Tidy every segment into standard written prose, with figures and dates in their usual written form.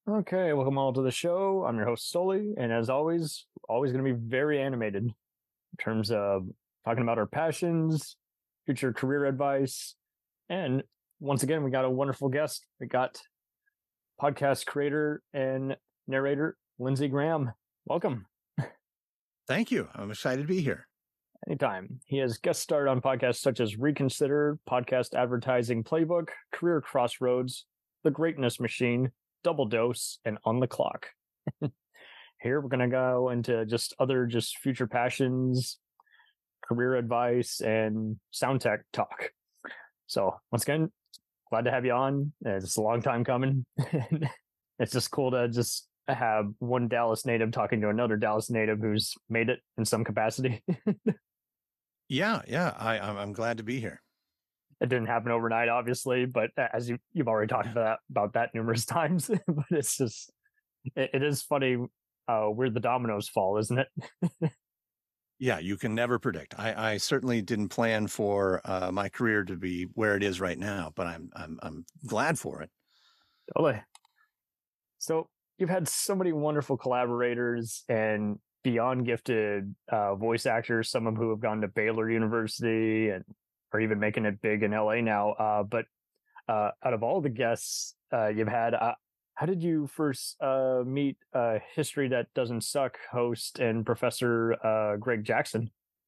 Okay, welcome all to the show. I'm your host, Sully, and as always going to be very animated in terms of talking about our passions, future career advice, and once again, we got a wonderful guest. We got podcast creator and narrator Lindsey Graham. Welcome. Thank you. I'm excited to be here. Anytime. He has guest starred on podcasts such as Reconsider, Podcast Advertising Playbook, Career Crossroads, The Greatness Machine, Double Dose, and On the Clock. Here we're gonna go into just future passions, career advice, and sound tech talk. So once again, glad to have you on. It's a long time coming. It's just cool to just have one Dallas native talking to another Dallas native who's made it in some capacity. Yeah. I'm glad to be here. It didn't happen overnight, obviously, but as you've already talked about that numerous times. But it's just it is funny where the dominoes fall, isn't it? Yeah, you can never predict. I certainly didn't plan for my career to be where it is right now, but I'm glad for it. Totally. So you've had so many wonderful collaborators and beyond gifted voice actors, some of who have gone to Baylor University and are even making it big in LA now. But out of all the guests you've had, how did you first meet History That Doesn't Suck host and Professor Greg Jackson?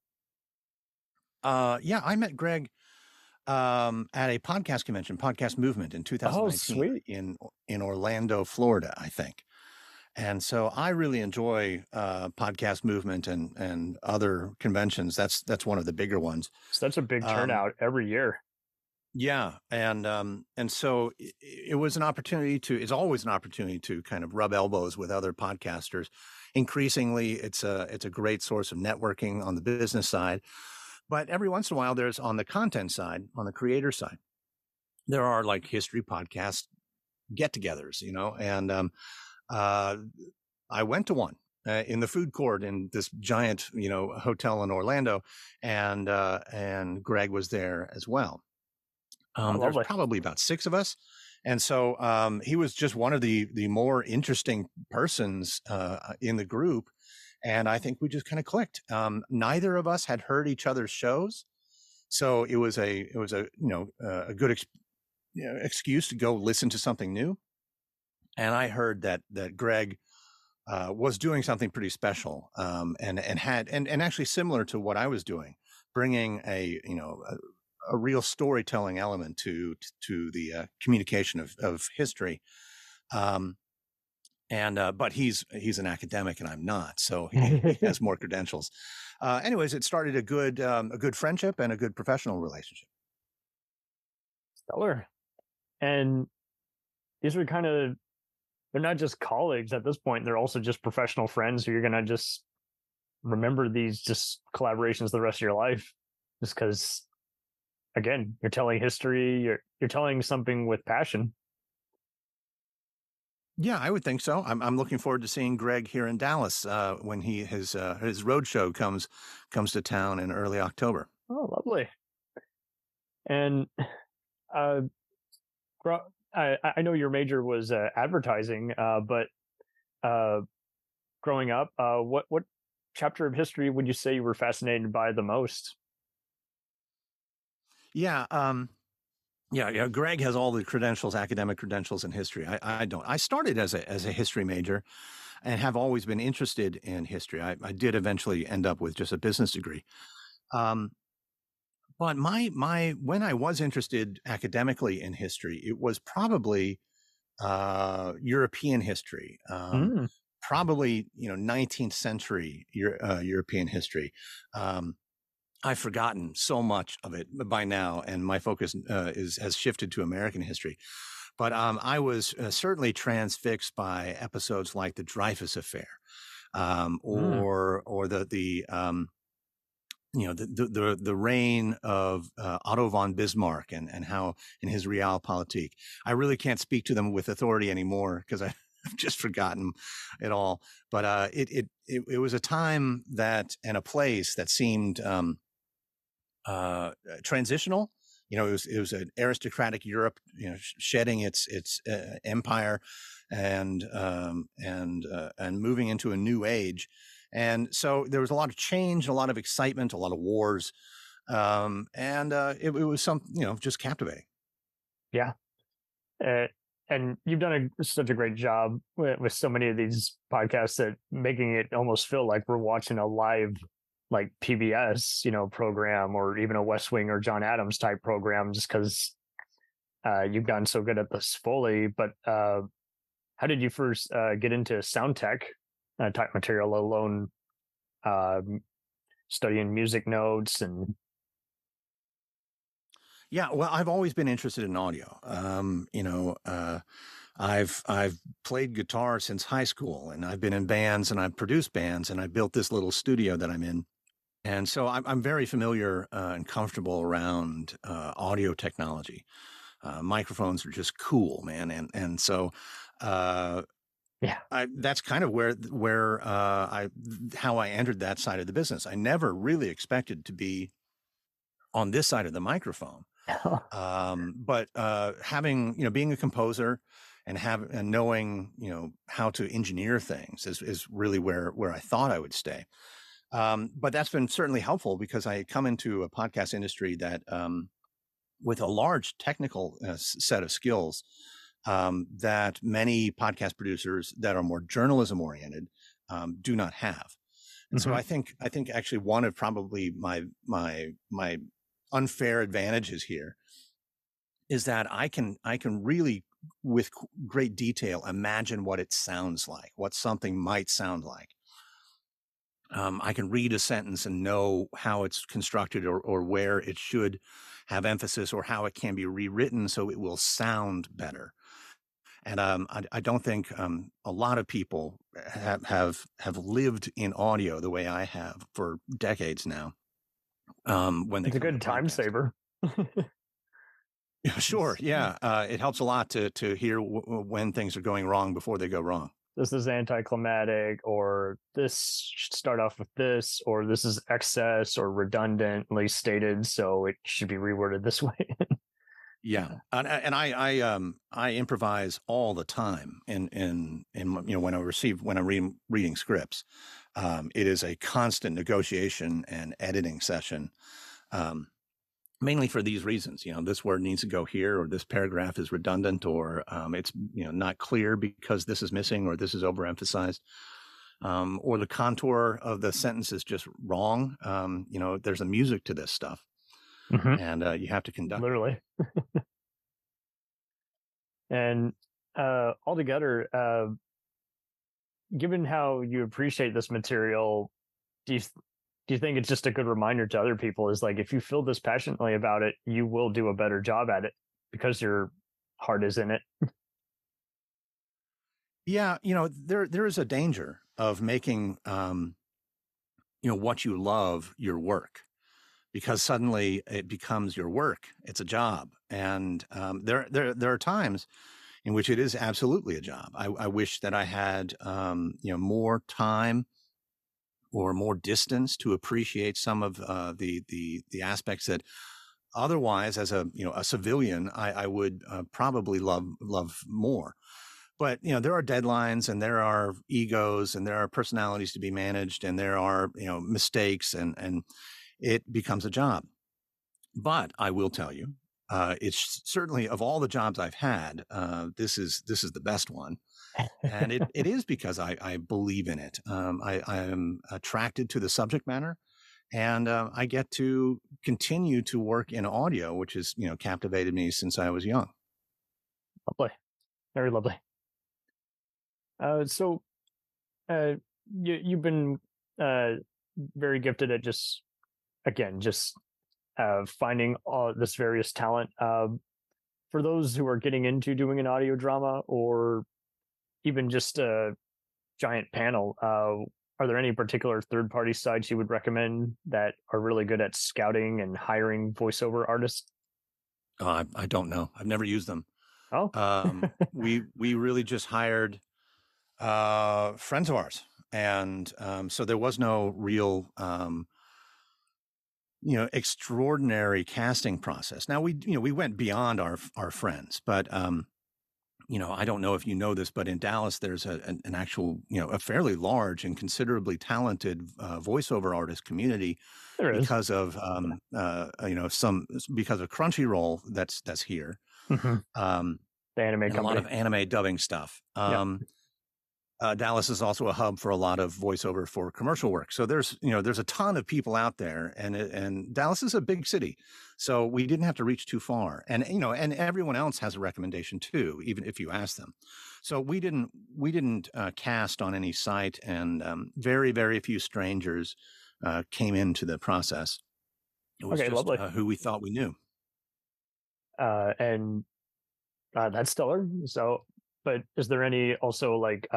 Yeah, I met Greg at a podcast convention, Podcast Movement in Oh, 2019 sweet. in Orlando, Florida, I think. And so I really enjoy Podcast Movement and other conventions. That's one of the bigger ones. Such a big Um, turnout every year. Yeah. And so it was an opportunity it's always an opportunity to kind of rub elbows with other podcasters. Increasingly, it's a great source of networking on the business side. But every once in a while, there's on the content side, on the creator side, there are like history podcast get togethers, I went to one. In the food court in this giant, hotel in Orlando, and Greg was there as well. Oh, There's lovely. probably about six of us. And so he was just one of the more interesting persons in the group. And I think we just kind of clicked. Neither of us had heard each other's shows. So it was a good excuse to go listen to something new. And I heard that Greg was doing something pretty special and actually similar to what I was doing, bringing a real storytelling element to the communication of history. But he's an academic and I'm not, so he has more credentials. Anyways, it started a good friendship and a good professional relationship. Stellar. And these were they're not just colleagues at this point, they're also just professional friends who you're going to just remember these just collaborations the rest of your life. Just because, again, you're telling history, you're telling something with passion. Yeah, I would think so. I'm looking forward to seeing Greg here in Dallas when his road show comes to town in early October. Oh, lovely. And uh, I know your major was advertising, but growing up, what chapter of history would you say you were fascinated by the most? Yeah, yeah. Greg has all the credentials, academic credentials in history. I don't. I started as a history major, and have always been interested in history. I did eventually end up with just a business degree. But my when I was interested academically in history, it was probably European history. Mm. Probably 19th century European history. I've forgotten so much of it by now, and my focus has shifted to American history. But I was certainly transfixed by episodes like the Dreyfus Affair, or the reign of Otto von Bismarck and how in his Realpolitik. I really can't speak to them with authority anymore because I've just forgotten it all. But it was a time and a place that seemed transitional it was an aristocratic Europe, shedding its empire and moving into a new age. And so there was a lot of change, a lot of excitement, a lot of wars. It was just captivating. Yeah. And you've done such a great job with so many of these podcasts that making it almost feel like we're watching a live, like PBS, program, or even a West Wing or John Adams type program, just because you've gotten so good at this Foley. But how did you first get into sound tech type material, let alone studying music notes and? Yeah, well, I've always been interested in audio. I've played guitar since high school, and I've been in bands, and I've produced bands, and I built this little studio that I'm in. And so I'm very familiar and comfortable around audio technology. Microphones are just cool, man. And so Yeah, that's kind of how I entered that side of the business. I never really expected to be on this side of the microphone. But having, being a composer and knowing, how to engineer things is really where I thought I would stay. But that's been certainly helpful because I had come into a podcast industry that, with a large technical set of skills, that many podcast producers that are more journalism oriented do not have. And so I think actually one of probably my unfair advantages here is that I can really, with great detail, imagine what it sounds like, what something might sound like. I can read a sentence and know how it's constructed or where it should have emphasis or how it can be rewritten so it will sound better. And I don't think a lot of people have lived in audio the way I have for decades now. When they it's a good time saver. Sure, yeah, it helps a lot to hear when things are going wrong before they go wrong. This is anticlimactic, or this should start off with this, or this is excess or redundantly stated, so it should be reworded this way. Yeah, and I improvise all the time in when I'm reading scripts. It is a constant negotiation and editing session. Mainly for these reasons, this word needs to go here, or this paragraph is redundant, or it's not clear because this is missing, or this is overemphasized, or the contour of the sentence is just wrong. There's a music to this stuff, and you have to conduct literally. And altogether, given how you appreciate this material, do you think it's just a good reminder to other people, is like, if you feel this passionately about it, you will do a better job at it because your heart is in it? Yeah, there is a danger of making what you love your work, because suddenly it becomes your work. It's a job, and there are times in which it is absolutely a job. I wish that I had more time or more distance to appreciate some of the aspects that otherwise, as a civilian, I would probably love more. But there are deadlines, and there are egos, and there are personalities to be managed, and there are mistakes, and it becomes a job. But I will tell you, it's certainly, of all the jobs I've had, this is the best one. And it is because I believe in it. I am attracted to the subject matter, and I get to continue to work in audio, which has captivated me since I was young. Lovely, very lovely. So you've been very gifted at just finding all this various talent. For those who are getting into doing an audio drama, or even just a giant panel, are there any particular third-party sites you would recommend that are really good at scouting and hiring voiceover artists? I don't know. I've never used them. Oh, we really just hired friends of ours, and so there was no real extraordinary casting process. Now we went beyond our friends, but I don't know if you know this, but in Dallas, there's an actual, a fairly large and considerably talented voiceover artist community There is. because of, because of Crunchyroll that's here. The anime and company. a lot of anime dubbing stuff. Dallas is also a hub for a lot of voiceover for commercial work. So there's a ton of people out there, and Dallas is a big city. So we didn't have to reach too far. And, and everyone else has a recommendation too, even if you ask them. So we didn't cast on any site, and very, very few strangers came into the process. It was just who we thought we knew. And that's stellar. So, but is there any also like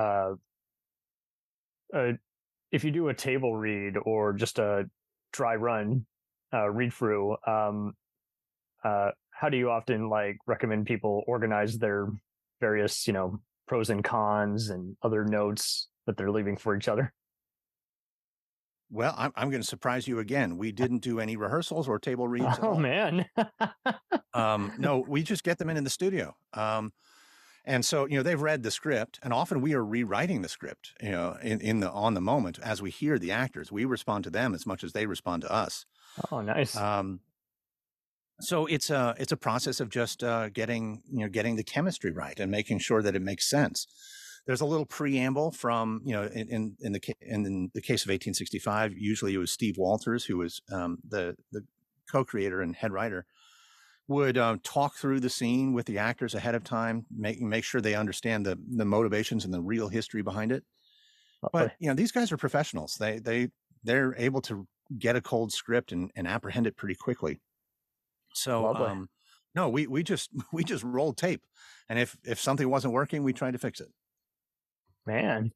if you do a table read or just a dry run read through, how do you often like recommend people organize their various pros and cons and other notes that they're leaving for each other? Well, I'm going to surprise you again. We didn't do any rehearsals or table reads at all. Man. No, we just get them in the studio. And so, they've read the script, and often we are rewriting the script, on the moment as we hear the actors. We respond to them as much as they respond to us. Oh, nice. So it's a process of just getting the chemistry right and making sure that it makes sense. There's a little preamble from, in the case of 1865, usually it was Steve Walters, who was the co-creator and head writer, would talk through the scene with the actors ahead of time, make sure they understand the motivations and the real history behind it. But these guys are professionals. They're able to get a cold script and apprehend it pretty quickly. So no, we just rolled tape, and if something wasn't working, we tried to fix it. Man,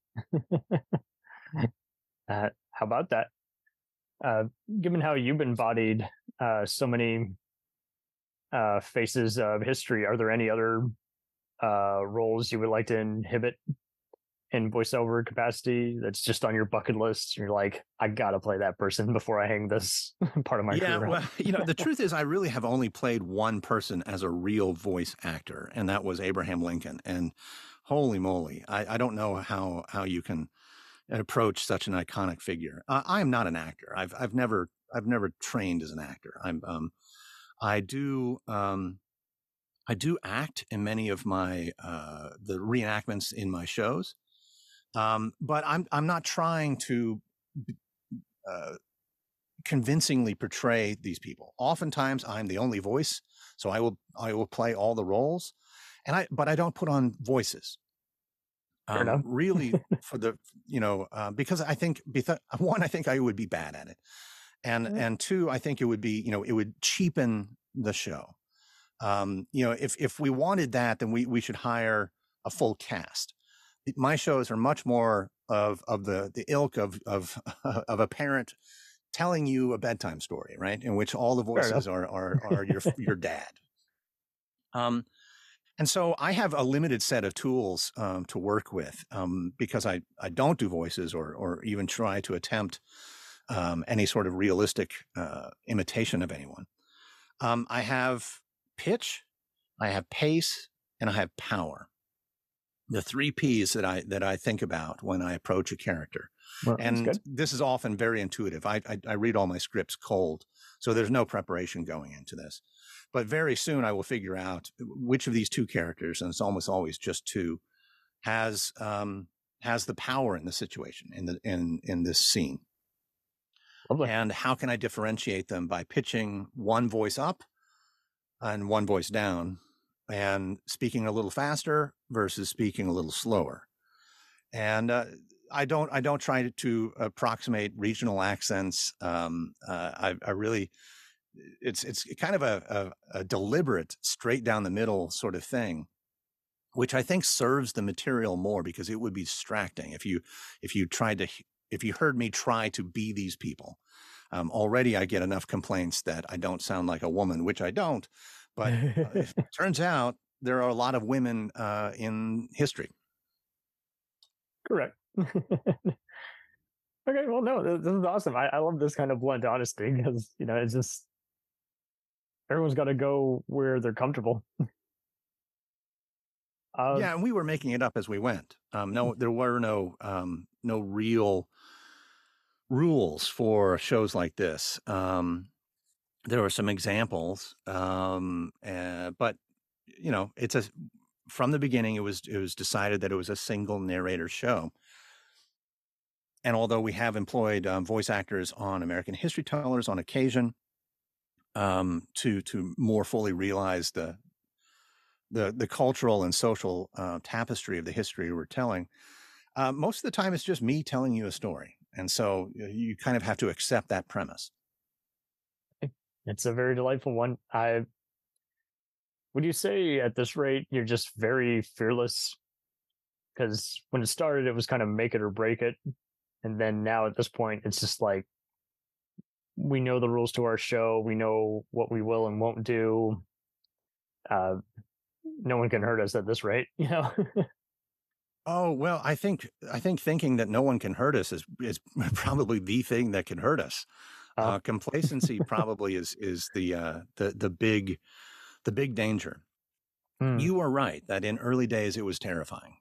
how about that? Given how you've embodied so many faces of history, are there any other roles you would like to inhibit in voiceover capacity that's just on your bucket list? You're like, I gotta play that person before I hang this part of my career. Well, the truth is I really have only played one person as a real voice actor, and that was Abraham Lincoln. And holy moly, I don't know how you can approach such an iconic figure. I am not an actor. I've never trained as an actor. I do act in many of my the reenactments in my shows, but I'm not trying to convincingly portray these people. Oftentimes, I'm the only voice, so I will play all the roles, but I don't put on voices. Really, for the because I think one, I think I would be bad at it. And two, I think it would be, it would cheapen the show. If we wanted that, then we should hire a full cast. My shows are much more of the ilk of a parent telling you a bedtime story, right? In which all the voices are your dad. And so I have a limited set of tools to work with because I don't do voices or even try to attempt any sort of realistic imitation of anyone. I have pitch, I have pace, and I have power. The 3 P's that I think about when I approach a character. Well, and this is often very intuitive. I read all my scripts cold, so there's no preparation going into this. But very soon I will figure out which of these 2 characters, and it's almost always just 2, has the power in the situation in this scene. Lovely. And how can I differentiate them by pitching one voice up and one voice down, and speaking a little faster versus speaking a little slower. And I don't try to approximate regional accents. I really, it's kind of a deliberate, straight down the middle sort of thing, which I think serves the material more, because it would be distracting if you heard me try to be these people. Already I get enough complaints that I don't sound like a woman, which I don't. But it turns out there are a lot of women in history. Correct. Okay, well, no, this is awesome. I love this kind of blunt honesty because it's just everyone's got to go where they're comfortable. Uh, Yeah, and we were making it up as we went. No, there were no real rules for shows like this. There were some examples, but it's a from the beginning it was decided that it was a single narrator show. And although we have employed voice actors on American History Tellers on occasion, to more fully realize the cultural and social tapestry of the history we're telling, most of the time it's just me telling you a story, and so you kind of have to accept that premise. it's a very delightful one. I Would you say at this rate you're just very fearless? Because when it started, it was kind of make it or break it, and then now at this point, it's just like we know the rules to our show. We know what we will and won't do. Uh, no one can hurt us at this rate, you know. Oh, well, I think thinking that no one can hurt us is probably the thing that can hurt us. uh, Complacency probably is the big danger. hmm, You are right that in early days it was terrifying.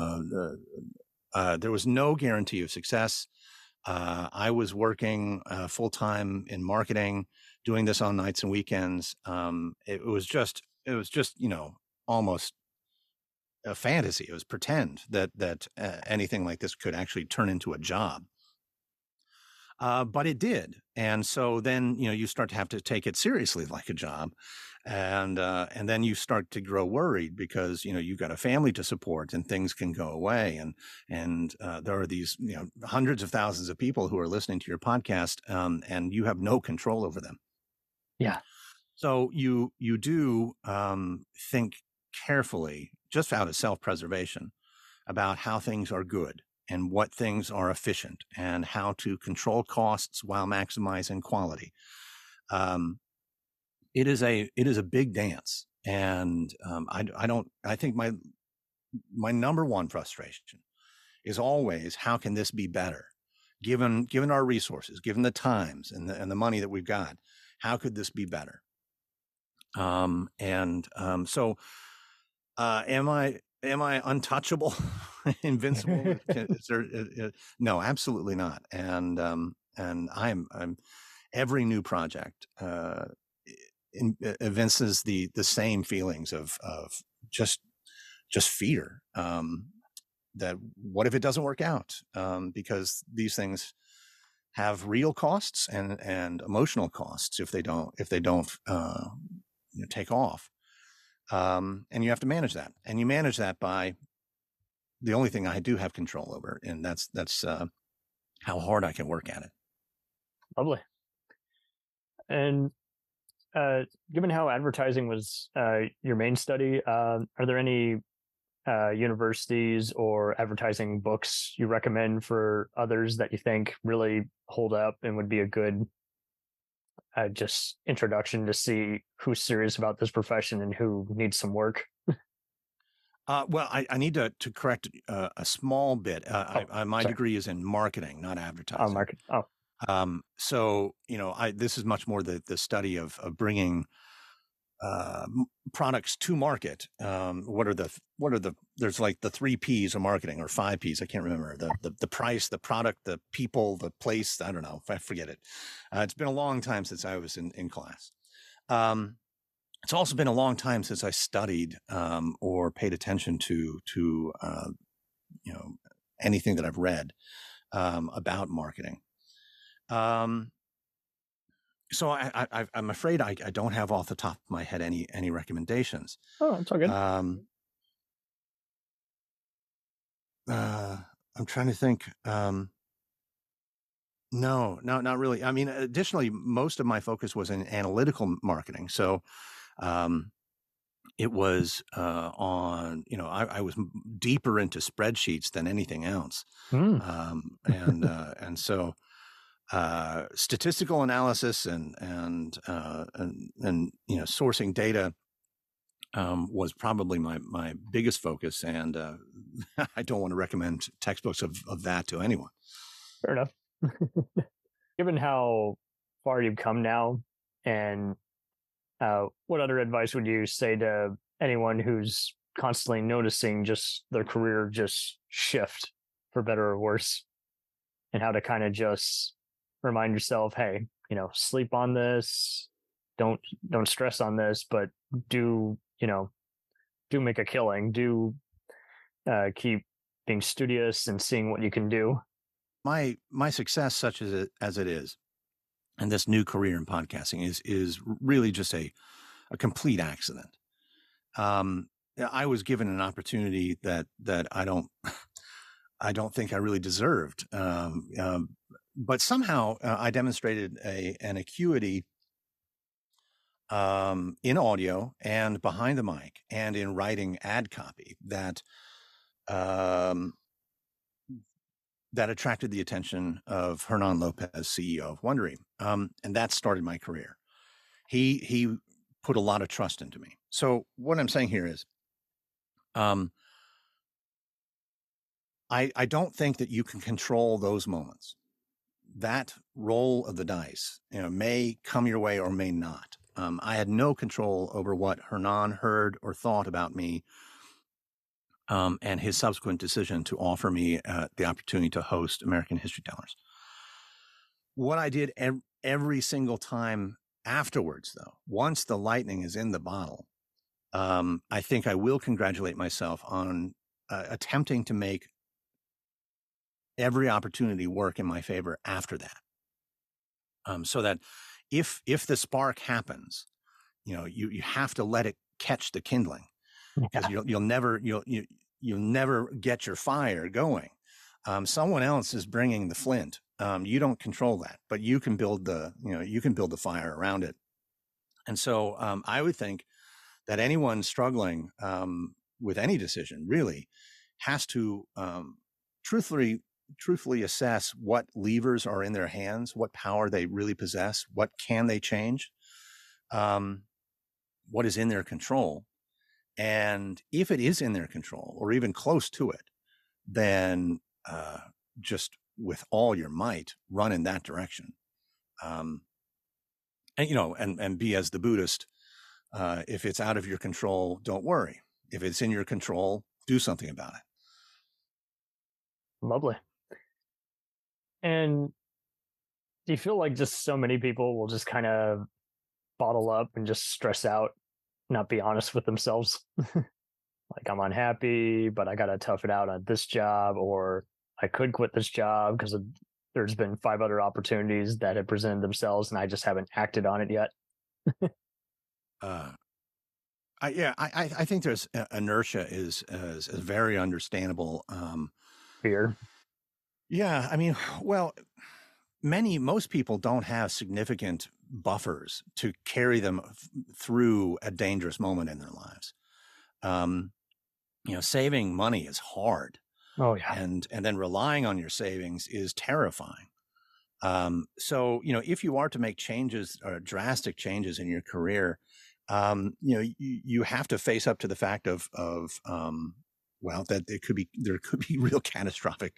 There was no guarantee of success. I was working full time in marketing, doing this on nights and weekends. It was just almost a fantasy. It was pretend that anything like this could actually turn into a job. But it did, and so then you start to have to take it seriously like a job, and then you start to grow worried because you've got a family to support and things can go away, and there are these hundreds of thousands of people who are listening to your podcast, and you have no control over them. yeah, So you do think carefully, just out of self-preservation, about how things are good and what things are efficient and how to control costs while maximizing quality. Um, it is a big dance, and I think my number one frustration is always how can this be better, given our resources, given the times and the money that we've got. How could this be better? So am I untouchable, invincible? Is there, no, absolutely not. And I'm every new project evinces the same feelings of just fear. That what if it doesn't work out? Because these things have real costs and emotional costs if they don't take off. And you have to manage that, and you manage that by the only thing I do have control over, and that's how hard I can work at it. lovely. And given how advertising was your main study, are there any universities or advertising books you recommend for others that you think really hold up and would be a good just introduction to see who's serious about this profession and who needs some work? Well, I need to correct a small bit. My Sorry. degree is in marketing, not advertising. Market. Oh, So this is much more the study of bringing products to market. What are the there's like the 3 P's of marketing, or 5 P's. I can't remember the price, the product, the people, the place. I don't know. I forget it. It's been a long time since I was in class. It's also been a long time since I studied or paid attention to anything that I've read about marketing. So I'm afraid I don't have off the top of my head any recommendations. oh, it's all good. I'm trying to think. No, not really. I mean, additionally, most of my focus was in analytical marketing. So it was I was deeper into spreadsheets than anything else. Mm. And so statistical analysis and sourcing data was probably my biggest focus, and I don't want to recommend textbooks of that to anyone. Fair enough. Given how far you've come now, and what other advice would you say to anyone who's constantly noticing just their career just shift for better or worse, and how to kind of just remind yourself, hey, sleep on this, don't don't stress on this, but do do make a killing, do keep being studious and seeing what you can do. My success, such as it is, and this new career in podcasting is really just a complete accident. I was given an opportunity that I don't think I really deserved. But somehow I demonstrated an acuity in audio and behind the mic and in writing ad copy that that attracted the attention of Hernan Lopez, CEO of Wondery, and that started my career. He put a lot of trust into me. So what I'm saying here is, I don't think that you can control those moments. That roll of the dice, may come your way or may not. I had no control over what Hernan heard or thought about me, and his subsequent decision to offer me the opportunity to host American History Tellers. What I did every single time afterwards, though, once the lightning is in the bottle, I think I will congratulate myself on attempting to make every opportunity work in my favor after that. So that if the spark happens, you have to let it catch the kindling, because you'll never get your fire going. Someone else is bringing the flint. You don't control that, but you can build the fire around it. And so I would think that anyone struggling with any decision really has to truthfully assess what levers are in their hands, what power they really possess, what can they change, what is in their control. And if it is in their control or even close to it, then just with all your might, run in that direction. And be as the Buddhist, if it's out of your control, don't worry. If it's in your control, do something about it. Lovely. And do you feel like just so many people will just kind of bottle up and just stress out, not be honest with themselves? Like, I'm unhappy, but I got to tough it out on this job, or I could quit this job because there's been 5 other opportunities that have presented themselves and I just haven't acted on it yet. I think there's inertia is very understandable. Fear. Yeah, I mean, well, most people don't have significant buffers to carry them through a dangerous moment in their lives. Saving money is hard. Oh yeah. And then relying on your savings is terrifying. So, if you are to make changes or drastic changes in your career, you have to face up to the fact of that there could be real catastrophic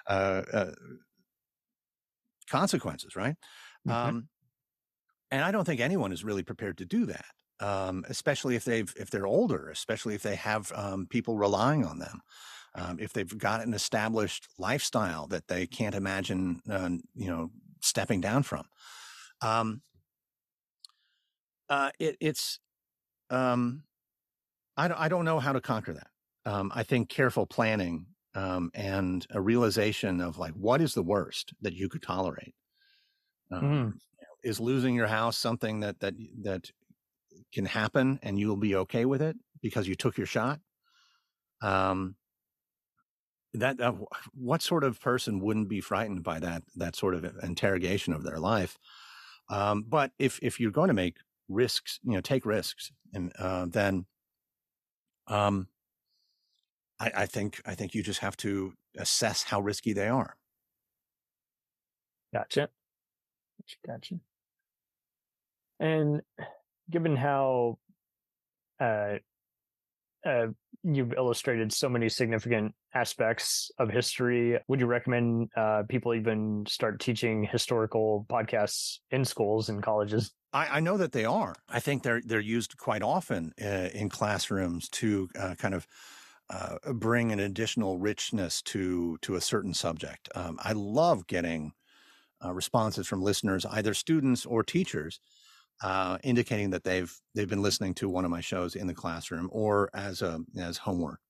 consequences, right? Mm-hmm. And I don't think anyone is really prepared to do that, especially if they're older, especially if they have people relying on them, if they've got an established lifestyle that they can't imagine, stepping down from. I don't know how to conquer that. I think careful planning and a realization of like, what is the worst that you could tolerate? Is losing your house something that can happen and you'll be okay with it because you took your shot? What sort of person wouldn't be frightened by that sort of interrogation of their life? But if you're going to make risks, take risks, and then I think you just have to assess how risky they are. Gotcha. And given how you've illustrated so many significant aspects of history. Would you recommend people even start teaching historical podcasts in schools and colleges? I know that they are. I think they're used quite often in classrooms to kind of bring an additional richness to a certain subject. I love getting responses from listeners, either students or teachers, indicating that they've been listening to one of my shows in the classroom or as homework.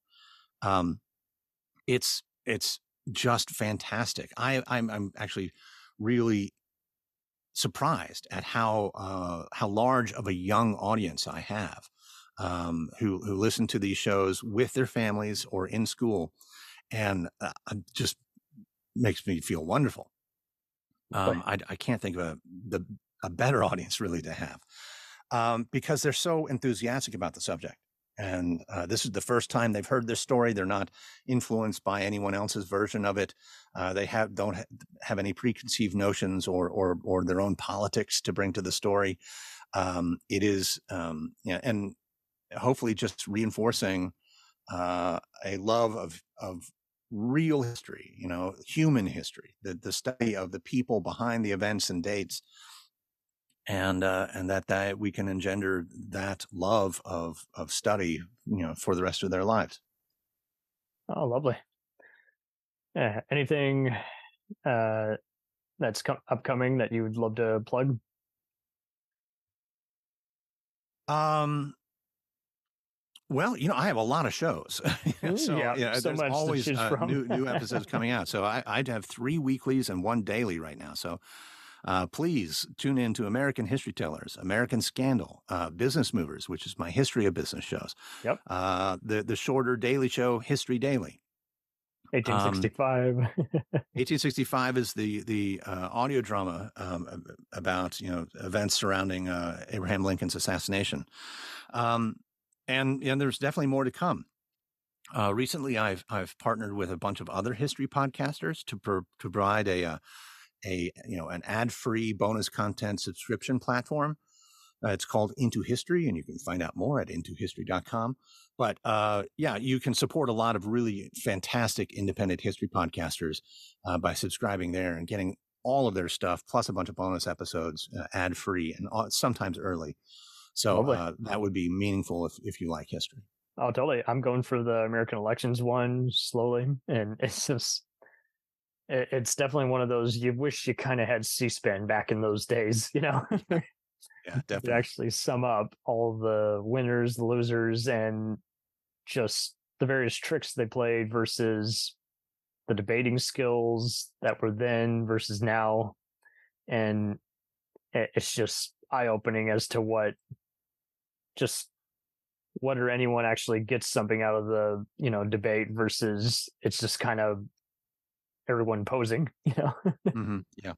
It's just fantastic. I'm actually really surprised at how large of a young audience I have, who listen to these shows with their families or in school, and just makes me feel wonderful. I can't think of a better audience really to have, because they're so enthusiastic about the subject. And this is the first time they've heard this story. They're not influenced by anyone else's version of it. They don't have any preconceived notions or their own politics to bring to the story. It is, and hopefully just reinforcing a love of real history, human history, the study of the people behind the events and dates. And that we can engender that love of study, for the rest of their lives. Oh, lovely. Yeah. Anything that's upcoming that you would love to plug? Well, I have a lot of shows, so there's always new episodes coming out. So I'd have 3 weeklies and 1 daily right now. So. Please tune in to American History Tellers, American Scandal, Business Movers, which is my history of business shows. Yep. The shorter daily show, History Daily. 1865. 1865 is the audio drama about events surrounding Abraham Lincoln's assassination, and there's definitely more to come. Recently, I've partnered with a bunch of other history podcasters to provide an ad-free bonus content subscription platform. It's called Into History, and you can find out more at intohistory.com. But you can support a lot of really fantastic independent history podcasters by subscribing there and getting all of their stuff, plus a bunch of bonus episodes ad-free and sometimes early. So that would be meaningful if you like history. Oh, totally. I'm going for the American elections one slowly, and it's just... It's definitely one of those you wish you kind of had C-SPAN back in those days, Yeah, definitely. To actually sum up all the winners, the losers, and just the various tricks they played versus the debating skills that were then versus now. And it's just eye-opening as to whether anyone actually gets something out of the, debate versus it's just kind of everyone posing, Mm-hmm. Yeah.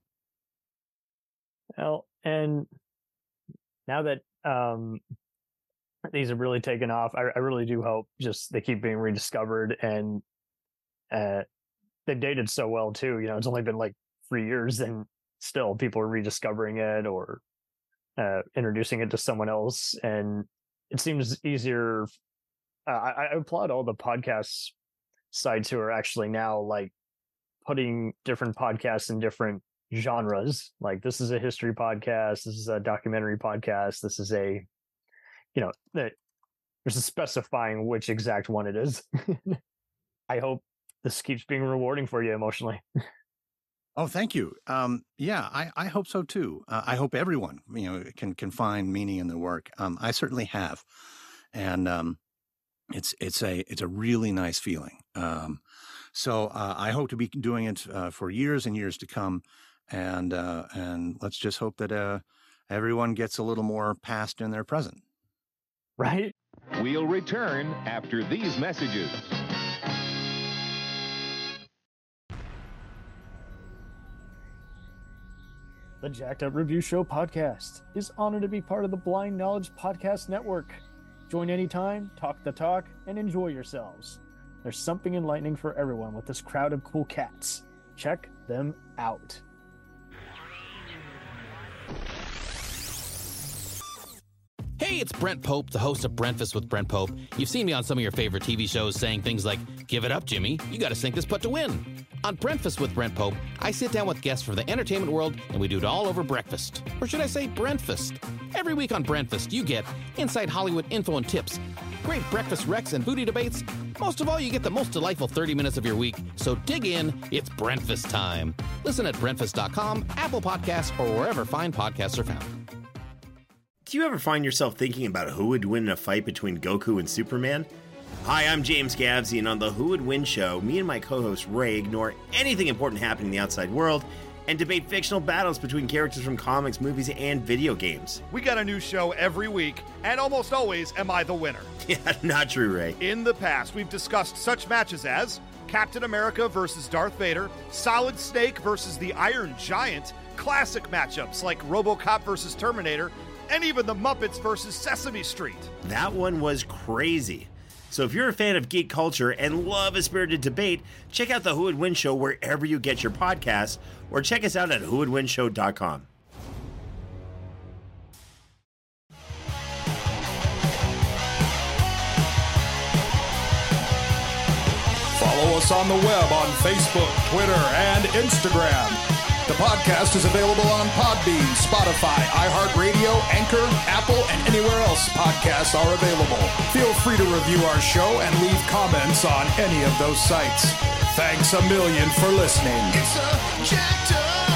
Well, and now that these have really taken off, I really do hope just they keep being rediscovered, and they've dated so well too. It's only been like 3 years, and still people are rediscovering it or introducing it to someone else, and it seems easier. I applaud all the podcast sites who are actually now like putting different podcasts in different genres. Like, this is a history podcast, this is a documentary podcast, this is a, that there's a specifying which exact one it is. I hope this keeps being rewarding for you emotionally. Oh, thank you. I hope so too. I hope everyone, can find meaning in their work. I certainly have. And it's a really nice feeling. So I hope to be doing it for years and years to come, and let's just hope that everyone gets a little more past in their present. Right. We'll return after these messages. The Jacked Up Review Show podcast is honored to be part of the Blind Knowledge Podcast Network. Join anytime, talk the talk, and enjoy yourselves. There's something enlightening for everyone with this crowd of cool cats. Check them out. Hey, it's Brent Pope, the host of Breakfast with Brent Pope. You've seen me on some of your favorite TV shows saying things like, "Give it up, Jimmy. You got to sink this putt to win." On Breakfast with Brent Pope, I sit down with guests from the entertainment world, and we do it all over breakfast. Or should I say Brentfast? Every week on Brentfast, you get inside Hollywood info and tips, great breakfast recs and booty debates. Most of all, you get the most delightful 30 minutes of your week. So dig in. It's Brentfast time. Listen at Brentfast.com, Apple Podcasts, or wherever fine podcasts are found. Do you ever find yourself thinking about who would win in a fight between Goku and Superman? Hi, I'm James Gavsey, and on the Who Would Win show, me and my co-host Ray ignore anything important happening in the outside world and debate fictional battles between characters from comics, movies, and video games. We got a new show every week, and almost always am I the winner. Yeah, not true, Ray. In the past, we've discussed such matches as Captain America versus Darth Vader, Solid Snake versus the Iron Giant, classic matchups like RoboCop versus Terminator, and even the Muppets versus Sesame Street. That one was crazy. So if you're a fan of geek culture and love a spirited debate, check out the Who Would Win show wherever you get your podcasts, or check us out at whowouldwinshow.com. Follow us on the web on Facebook, Twitter, and Instagram. The podcast is available on Podbean, Spotify, iHeartRadio, Anchor, Apple, and anywhere else podcasts are available. Feel free to review our show and leave comments on any of those sites. Thanks a million for listening. It's a jacked up